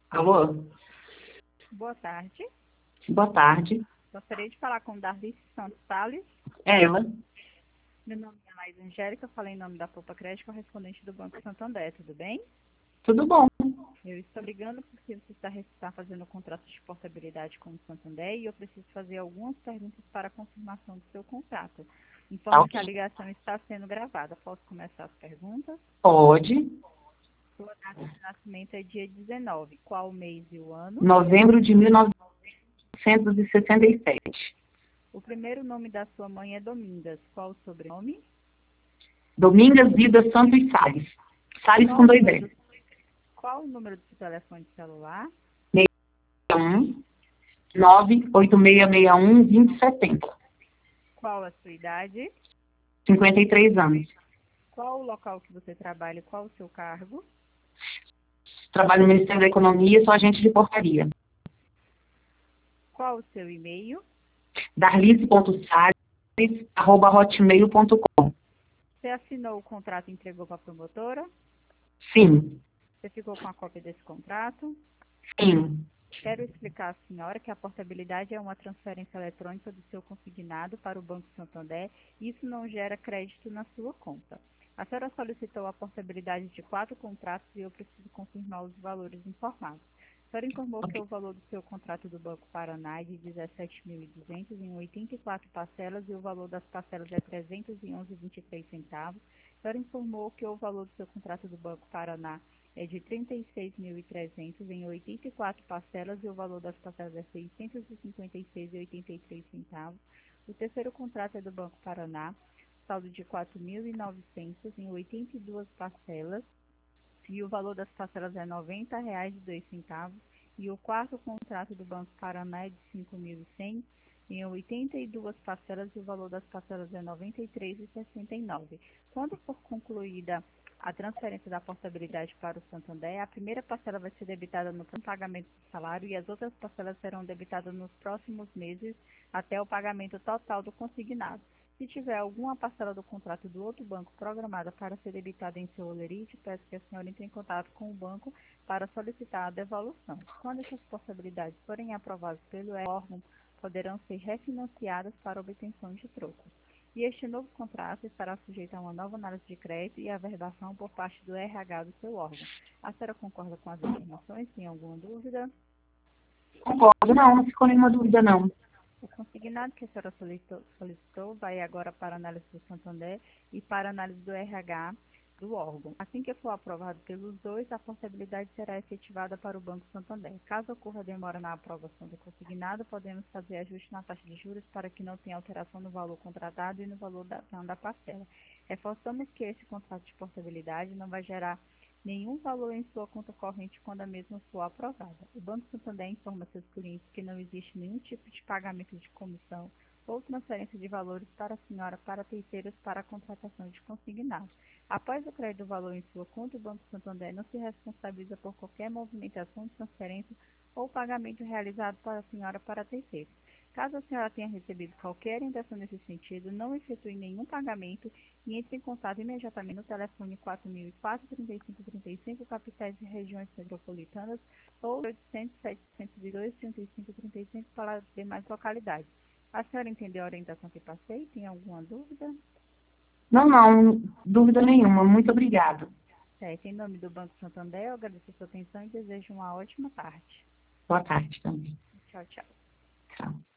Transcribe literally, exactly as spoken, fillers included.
Alô? Boa tarde. Boa tarde. Gostaria de falar com Darlice Santos Salles. É ela? Meu nome é Laís Angélica, falei em nome da Poupa Crédito, correspondente do Banco Santander, tudo bem? Tudo bom? Eu estou ligando porque você está, está fazendo o contrato de portabilidade com o Santander e eu preciso fazer algumas perguntas para a confirmação do seu contrato. Tá Informo que a ok. ligação está sendo gravada. Posso começar as perguntas? Pode. Sua data de nascimento é dia dezenove. Qual o mês e o ano? Novembro de mil novecentos e sessenta e sete. O primeiro nome da sua mãe é Domingas. Qual o sobrenome? Domingas Vida Santos Salles. Salles Qual com o dois número S. do, qual o número do seu telefone celular? um nove oito seis seis um dois zero sete zero. Qual a sua idade? cinquenta e três anos. Qual o local que você trabalha e qual o seu cargo? Trabalho no Ministério da Economia, sou agente de portaria. Qual o seu e-mail? darlice ponto salles arroba hotmail ponto com. Você assinou o contrato e entregou para a promotora? Sim. Você ficou com a cópia desse contrato? Sim. Quero explicar à senhora que a portabilidade é uma transferência eletrônica do seu consignado para o Banco Santander e isso não gera crédito na sua conta. A senhora solicitou a portabilidade de quatro contratos e eu preciso confirmar os valores informados. A senhora informou que Ok. o valor do seu contrato do Banco Paraná é de dezessete mil e duzentos em oitenta e quatro parcelas e o valor das parcelas é trezentos e onze vírgula vinte e três centavos. A senhora informou que o valor do seu contrato do Banco Paraná é de trinta e seis mil e trezentos em oitenta e quatro parcelas e o valor das parcelas é seiscentos e cinquenta e seis vírgula oitenta e três centavos. O terceiro contrato é do Banco Paraná, saldo de quatro mil e novecentos em oitenta e duas parcelas e o valor das parcelas é noventa reais e dois centavos. E o quarto contrato do Banco Paraná é de cinco mil e cem em oitenta e duas parcelas e o valor das parcelas é noventa e três reais e sessenta e nove centavos. Quando for concluída a transferência da portabilidade para o Santander, a primeira parcela vai ser debitada no pagamento do salário e as outras parcelas serão debitadas nos próximos meses até o pagamento total do consignado. Se tiver alguma parcela do contrato do outro banco programada para ser debitada em seu holerite, peço que a senhora entre em contato com o banco para solicitar a devolução. Quando essas possibilidades forem aprovadas pelo órgão, poderão ser refinanciadas para obtenção de trocos. E este novo contrato estará sujeito a uma nova análise de crédito e averbação por parte do R H do seu órgão. A senhora concorda com as informações? Tem alguma dúvida? Concordo. Não, não ficou nenhuma dúvida, não. O consignado que a senhora solicitou, solicitou vai agora para análise do Santander e para análise do R H do órgão. Assim que for aprovado pelos dois, a portabilidade será efetivada para o Banco Santander. Caso ocorra demora na aprovação do consignado, podemos fazer ajuste na taxa de juros para que não tenha alteração no valor contratado e no valor da, da parcela. Reforçamos que esse contrato de portabilidade não vai gerar nenhum valor em sua conta corrente quando a mesma for aprovada. O Banco Santander informa seus clientes que não existe nenhum tipo de pagamento de comissão ou transferência de valores para a senhora para terceiros para a contratação de consignado. Após o crédito do valor em sua conta, o Banco Santander não se responsabiliza por qualquer movimentação de transferência ou pagamento realizado para a senhora para terceiros. Caso a senhora tenha recebido qualquer orientação nesse sentido, não efetue nenhum pagamento e entre em contato imediatamente no telefone quatro mil e quatro, trinta e cinco trinta e cinco, capitais e regiões metropolitanas, ou oitocentos, setecentos e dois, trinta e cinco trinta e cinco para as demais localidades. A senhora entendeu a orientação que passei? Tem alguma dúvida? Não, não. Dúvida nenhuma. Muito obrigada. Certo. Em nome do Banco Santander, eu agradeço a sua atenção e desejo uma ótima tarde. Boa tarde também. Tchau, tchau. Tchau.